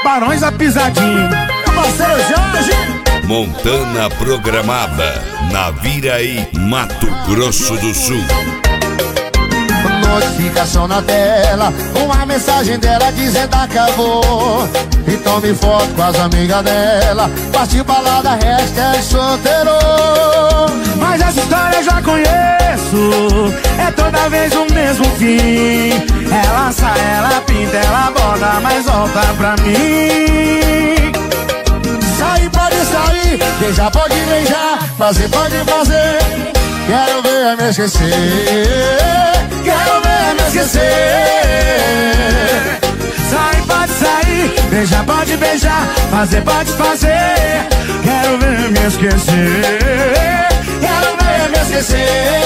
Barões da Pisadinha. Meu parceiro Jorge. Montana Programada, Naviraí, Mato Grosso do Sul. Notificação na tela, uma mensagem dela dizendo acabou. E tome foto com as amigas dela, partiu balada, hashtag solteiro. Mas essa história eu já conheço, é toda vez o mesmo fim. Ela sai, ela pinta, ela borda, mas volta pra mim. Sair pode sair, beijar pode beijar, fazer pode fazer. Quero ver me esquecer, quero ver me esquecer. Sair pode sair, beijar pode beijar, fazer pode fazer. Quero ver me esquecer, quero ver me esquecer.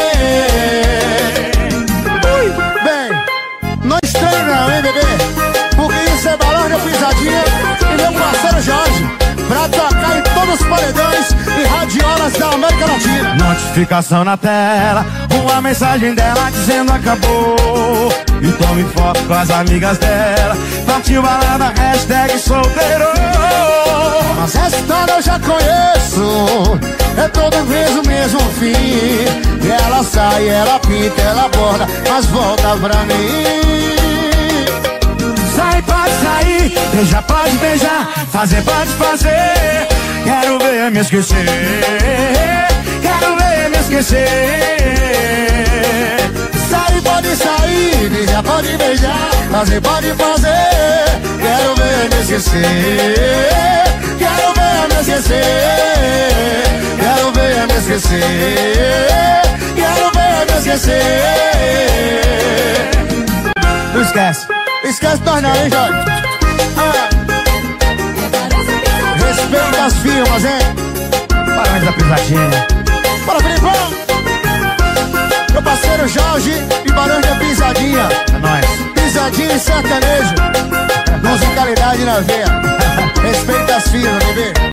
Bem, não estranho não, hein, bebê? Porque isso é Barões da Pisadinha e meu parceiro Jorge, pra tocar em todos os paredões e radiolas da América Latina. Notificação na tela, uma mensagem dela dizendo acabou. E tome foto com as amigas dela, partiu balada, hashtag solteiro. Mas essa história eu já conheço, é toda vez o mesmo fim. E ela sai, ela pinta, ela borda, mas volta pra mim. Sai pode sair, beijar pode beijar, fazer pode fazer. Quero ver me esquecer, quero ver me esquecer. Sair pode sair, beijar pode beijar, fazer pode fazer. Quero ver me esquecer, quero ver me esquecer. Quero ver me esquecer, quero ver me esquecer. Não esquece. Esquece nós não, hein, Jorge? Respeita as firmas, hein? Barões da Pisadinha. Bora, Filipão! Meu parceiro Jorge e Barões da Pisadinha. É nóis. Pisadinha e sertanejo. Musicalidade na veia. Respeita as firmas, bebê.